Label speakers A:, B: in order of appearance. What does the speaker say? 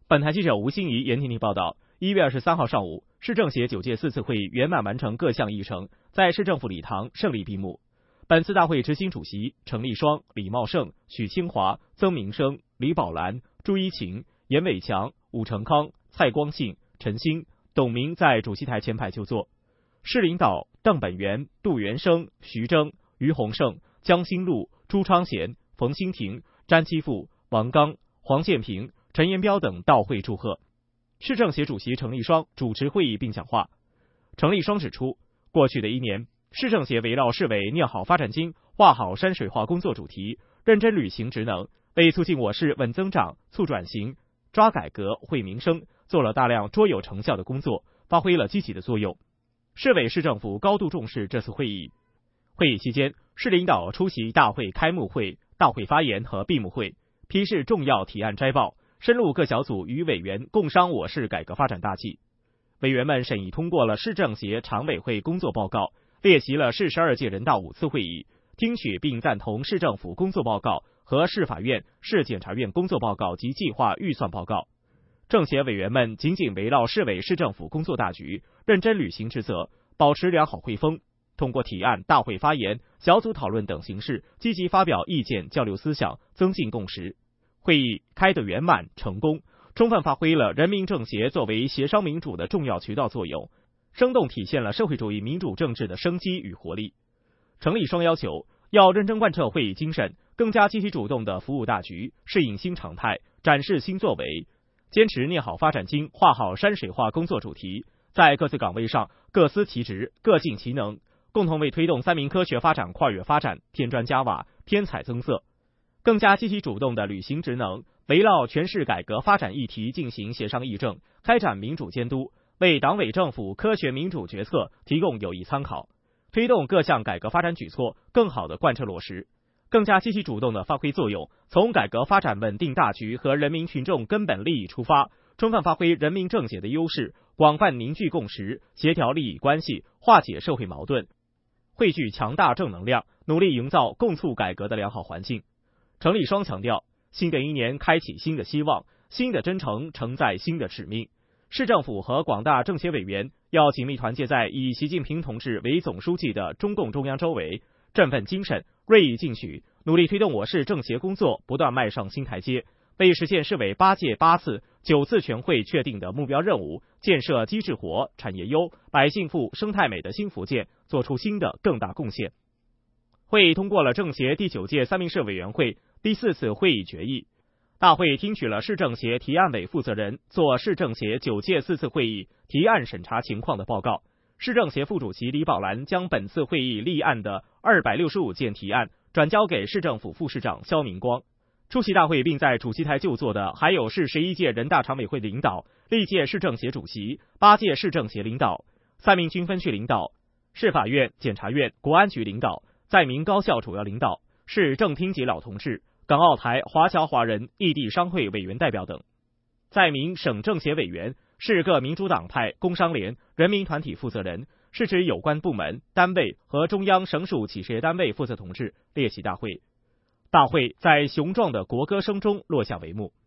A: 本台记者吴欣怡、严婷婷报道，1月23号上午，市政协9届4次会议圆满完成各项议程，在市政府礼堂胜利闭幕。本次大会执行主席程立双、李茂盛、许清华、曾明生、李宝兰、朱一晴、严伟强、武成康、蔡光信、陈兴、董明在主席台前排就坐。市领导邓本元、杜元生、徐峥、于洪胜、江新路、朱昌贤、冯新庭、詹基富、王刚、黄建平、陈延彪等到会祝贺。市政协主席程立双主持会议并讲话。程立双指出，过去的1年，市政协围绕市委念好发展经、划好山水画工作主题，认真履行职能，为促进我市稳增长、促转型、抓改革、惠民生，做了大量卓有成效的工作，发挥了积极的作用。市委市政府高度重视这次会议。会议期间，市领导出席大会开幕会、大会发言和闭幕会，批示重要提案摘报，深入各小组与委员共商我市改革发展大计。委员们审议通过了市政协常委会工作报告，列席了市12届人大5次会议，听取并赞同市政府工作报告和市法院、市检察院工作报告及计划预算报告。政协委员们紧紧围绕市委市政府工作大局，认真履行职责，保持良好汇风，通过提案、大会发言、小组讨论等形式，积极发表意见、交流思想，增进共识。会议开得圆满成功，充分发挥了人民政协作为协商民主的重要渠道作用，生动体现了社会主义民主政治的生机与活力。程立双要求，要认真贯彻会议精神，更加积极主动地服务大局，适应新常态，展示新作为，坚持念好发展经、划好山水画工作主题，在各自岗位上各司其职、各尽其能，共同为推动三民科学发展跨越发展添砖加瓦、添彩增色。更加积极主动地履行职能，围绕全市改革发展议题进行协商议政，开展民主监督，为党委政府科学民主决策提供有益参考，推动各项改革发展举措更好地贯彻落实。更加积极主动地发挥作用，从改革发展稳定大局和人民群众根本利益出发，充分发挥人民政协的优势，广泛凝聚共识，协调利益关系，化解社会矛盾，汇聚强大正能量，努力营造共促改革的良好环境。程立双强调，新的1年开启新的希望，新的征程承载新的使命。市政府和广大政协委员要紧密团结在以习近平同志为总书记的中共中央周围，振奋精神，锐意进取，努力推动我市政协工作不断迈上新台阶，为实现市委8届8次、9次全会确定的目标任务，建设机制活、产业优、百姓富、生态美的新福建做出新的更大贡献。会议通过了政协第9届三民社委员会第4次会议决议。大会听取了市政协提案委负责人做市政协9届4次会议提案审查情况的报告。市政协副主席李宝兰将本次会议立案的265件提案转交给市政府副市长肖明光。出席大会并在主席台就坐的还有市11届人大常委会的领导、历届市政协主席、8届市政协领导、三民军分区领导、市法院、检察院、国安局领导、在民高校主要领导、市政厅级老同志、港澳台华侨华人异地商会委员代表等，在民省政协委员、市各民主党派、工商联、人民团体负责人，是指有关部门、单位和中央省属企事业单位负责同志列席大会。大会在雄壮的国歌声中落下帷幕。